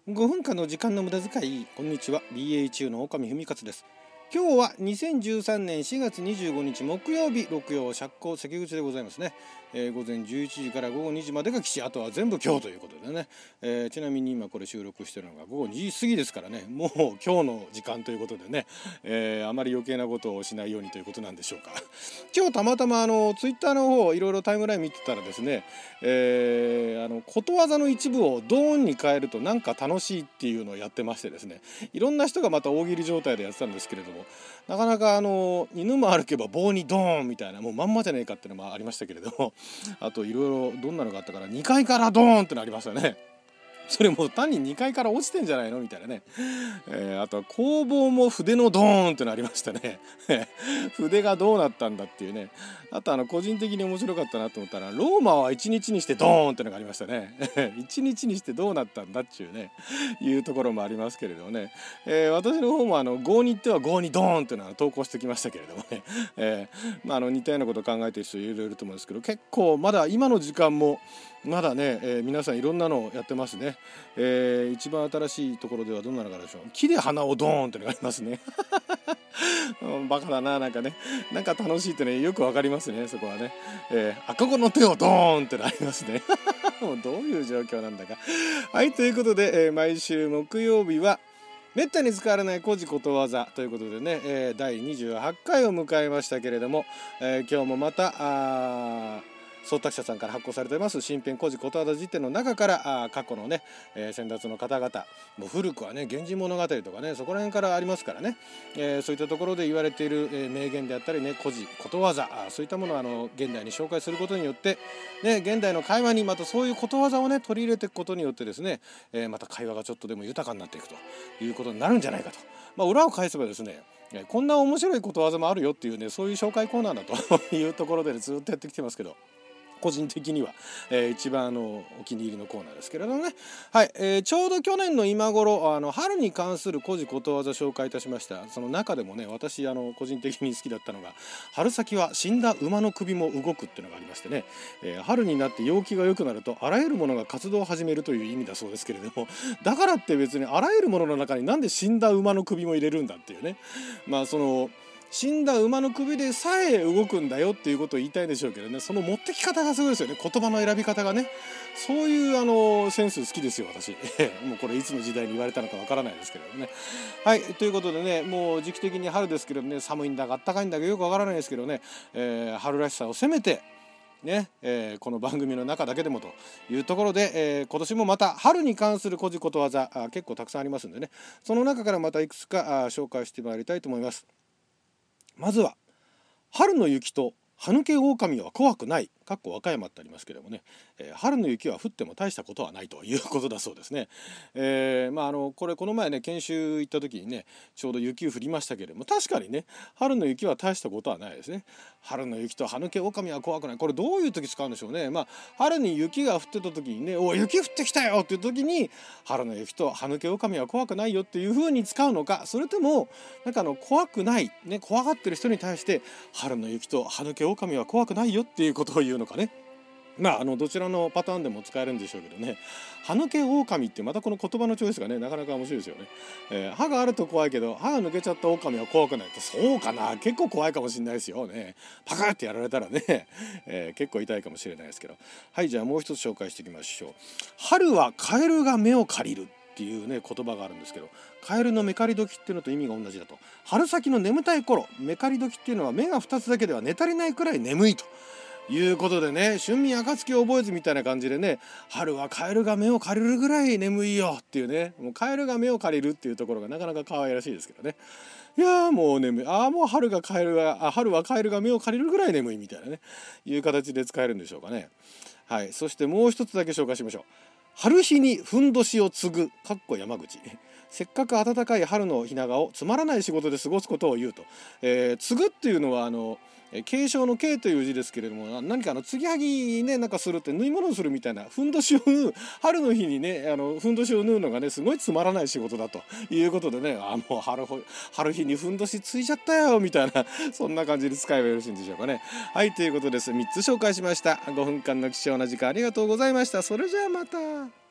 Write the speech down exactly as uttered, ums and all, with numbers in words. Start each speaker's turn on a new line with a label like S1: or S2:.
S1: ごふんかんの時間の無駄遣い。こんにちは、 ビーエーエイチユー の岡見文勝です。今日はにせんじゅうさんねんしがつにじゅうごにち木曜日、六曜釈光関口でございますね。えー、午前じゅういちじから午後にじまでが吉、あとは全部今日ということでね、えー、ちなみに今これ収録してるのが午後にじ過ぎですからね、もう今日の時間ということでね、えー、あまり余計なことをしないようにということなんでしょうか。今日たまたまあのツイッターの方いろいろタイムライン見てたらですね、えー、あのことわざの一部をドーンに変えるとなんか楽しいっていうのをやってましてですね、いろんな人がまた大喜利状態でやってたんですけれども、なかなかあの犬も歩けば棒にドーンみたいな、もうまんまじゃねえかっていうのもありましたけれども、あといろいろどんなのがあったからにかいからドーンってのありましたね。それもう単ににかいから落ちてんじゃないのみたいなね、えー、あとは工房も筆のドーンってのありましたね。筆がどうなったんだっていうね。あとあの個人的に面白かったなと思ったら、ローマはいちにちにしてドーンってのがありましたね。いちにちにしてどうなったんだっちゅうね、いうところもありますけれどもね、えー、私の方もあの郷に行っては郷にドーンっていうのは投稿してきましたけれどもね、えーまあ、あの似たようなことを考えている人いろいろいると思うんですけど、結構まだ今の時間もまだね、えー、皆さんいろんなのをやってますね。えー、一番新しいところではどんなのがあるでしょう。木で花をドーンってのがありますね。バカだな、なんかね、なんか楽しいってね、よくわかりますね、そこはね。えー、赤子の手をドーンってのありますね。もうどういう状況なんだか。はい、ということで、えー、毎週木曜日はめったに使われない古事ことわざということでね、えー、だいにじゅうはちかいを迎えましたけれども、えー、今日もまたあ創作者さんから発行されています新編古事ことわざ辞典の中からあ過去のね、えー、先達の方々、もう古くはね源氏物語とかね、そこら辺からありますからね、えー、そういったところで言われている、えー、名言であったりね、古事ことわざ、あそういったものをあの現代に紹介することによって、ね、現代の会話にまたそういうことわざをね取り入れていくことによってですね、えー、また会話がちょっとでも豊かになっていくということになるんじゃないかと。まあ、裏を返せばですね、こんな面白いことわざもあるよっていうね、そういう紹介コーナーだというところで、ね、ずっとやってきてますけど、個人的には、えー、一番あのお気に入りのコーナーですけれどもね。はい、えー、ちょうど去年の今頃あの春に関する古事ことわざ紹介いたしました。その中でもね、私あの個人的に好きだったのが、春先は死んだ馬の首も動くっていうのがありましてね、えー、春になって陽気が良くなるとあらゆるものが活動を始めるという意味だそうですけれども、だからって別にあらゆるものの中になんで死んだ馬の首も入れるんだっていうね、まあその死んだ馬の首でさえ動くんだよっていうことを言いたいんでしょうけどね、その持ってき方がすごいですよね。言葉の選び方がね、そういうあのセンス好きですよ私。もうこれいつの時代に言われたのかわからないですけれどね。はい、ということでね、もう時期的に春ですけどね、寒いんだか暖かいんだかよくわからないですけどね、えー、春らしさをせめてね、えー、この番組の中だけでもというところで、えー、今年もまた春に関する古事ことわざあ結構たくさんありますんでね、その中からまたいくつかあ紹介してまいりたいと思います。まずは春の雪と歯抜け狼は怖くない、かっこ和歌山ってありますけれどもね、えー、春の雪は降っても大したことはないということだそうですね。えー、まああのこれこの前ね研修行った時にね、ちょうど雪降りましたけれども、確かにね春の雪は大したことはないですね。春の雪と歯抜け狼は怖くない、これどういう時使うんでしょうね。まあ春に雪が降ってた時にね、おい雪降ってきたよっていう時に春の雪と歯抜け狼は怖くないよっていう風に使うのか、それともなんかあの怖くないね、怖がってる人に対して春の雪と歯抜け狼は怖くないよっていうことを言うのかね。まああのどちらのパターンでも使えるんでしょうけどね、歯抜け狼ってまたこの言葉のチョイスがねなかなか面白いですよね。えー、歯があると怖いけど歯が抜けちゃった狼は怖くないって、そうかな、結構怖いかもしれないですよね。パカッてやられたらね、えー、結構痛いかもしれないですけど。はい、じゃあもう一つ紹介していきましょう。春はカエルが目を借りるっていうね言葉があるんですけど、カエルの目借り時っていうのと意味が同じだと。春先の眠たい頃、目借り時っていうのは目がふたつだけでは寝足りないくらい眠いということでね、春眠暁を覚えずみたいな感じでね、春はカエルが目を借りるぐらい眠いよっていうね、もうカエルが目を借りるっていうところがなかなか可愛らしいですけどね。いやーもう眠い、ああもう春がカエルがあ春はカエルが目を借りるぐらい眠いみたいなね、いう形で使えるんでしょうかね。はい、そしてもう一つだけ紹介しましょう。春日にふんどしを継ぐ、かっこ山口。せっかく暖かい春の日長をつまらない仕事で過ごすことを言うと、えー、継ぐっていうのはあの継承の継という字ですけれども、何かあの継ぎはぎねなんかするって縫い物をするみたいな、ふんどしを縫う、春の日にねあのふんどしを縫うのがねすごいつまらない仕事だということでね、あもう春春日にふんどしついちゃったよみたいな、そんな感じで使えばよろしいんでしょうかね。はい、ということです。みっつ紹介しました。ごふんかんの貴重な時間ありがとうございました。それじゃあまた。